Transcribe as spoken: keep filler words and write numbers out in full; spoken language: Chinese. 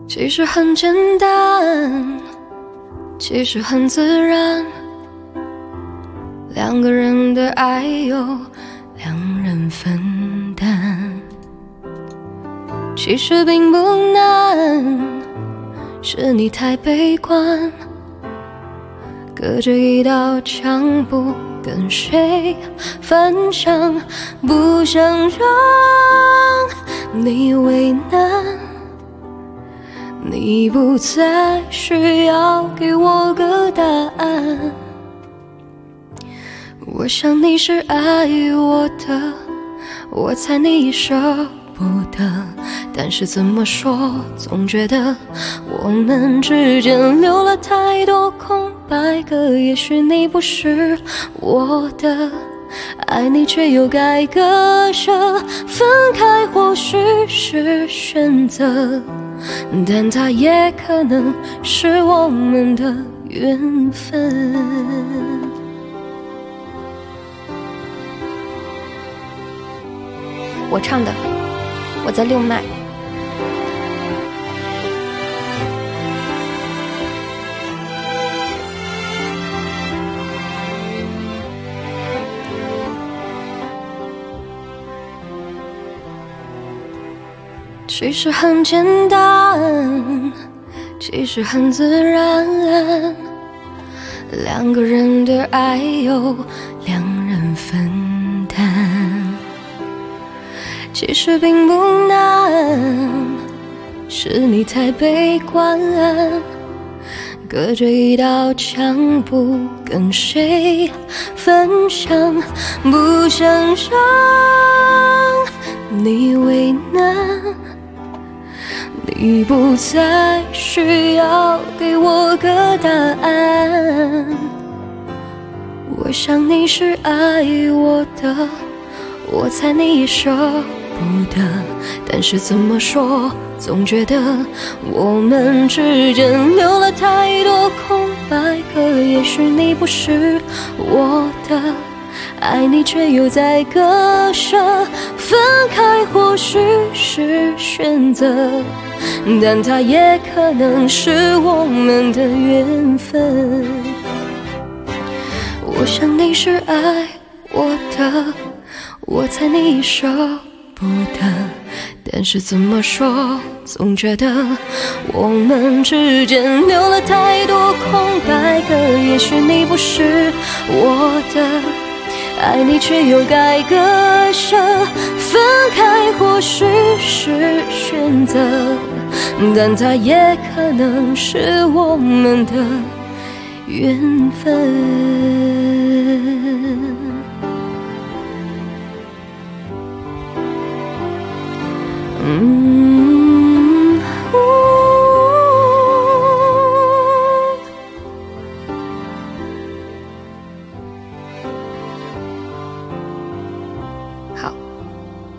其实很简单，其实很自然，两个人的爱由两人分担。其实并不难，是你太悲观，隔着一道墙不跟谁分享，不想让你为难。你不再需要给我个答案，我想你是爱我的，我猜你也舍不得，但是怎么说总觉得我们之间留了太多空白格，也许你不是我的，爱你却又该割舍，分开或许是选择，但它也可能是我们的缘分。我唱的，我在六麦。其实很简单，其实很自然，两个人的爱由两人分担。其实并不难，是你太悲观，隔着一道墙不跟谁分享，不想让你为难。你不再需要给我个答案，我想你是爱我的，我猜你也舍不得，但是怎么说总觉得我们之间留了太多空白格，也许你不是我的，爱你却又在割舍，分开或许是选择，但它也可能是我们的缘分。我想你是爱我的，我猜你也舍不得，但是怎么说总觉得我们之间留了太多空白格，也许你不是我的，爱你却又该割舍，分开或许是选择，但它也可能是我们的缘分。嗯